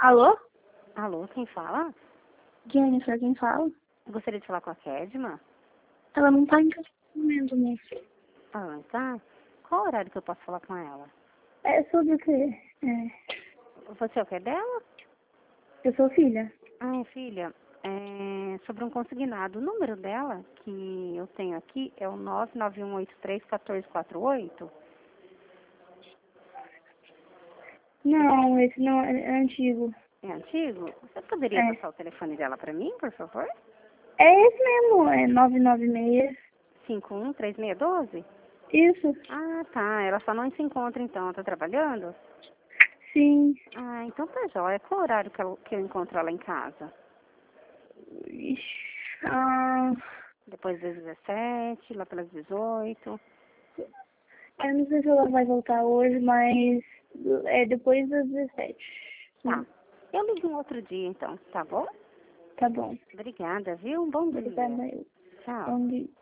Alô? Alô, quem fala? Jennifer, quem fala? Eu gostaria de falar com a Kedma. Ela não tá em casa no momento, moço. Ah, tá. Qual horário que eu posso falar com ela? É sobre o quê? Você é o que é dela? Eu sou filha. Ah, filha, sobre um consignado. O número dela, que eu tenho aqui, é o 991831448. Não, esse não é antigo. É antigo? Você poderia É. passar o telefone dela para mim, por favor? É esse mesmo, é 996. 513612? Isso, Ah, tá. Ela só não se encontra, então. Ela tá trabalhando? sim. Ah, então tá jóia. Qual horário que eu encontro ela em casa? Ixi, ah, Depois das 17, lá pelas 18. eu não sei se ela vai voltar hoje, mas é depois das 17. Tá. Eu ligo um outro dia, então, tá bom? Tá bom. Obrigada, viu? Um bom dia. Obrigada. Tchau. Bom dia.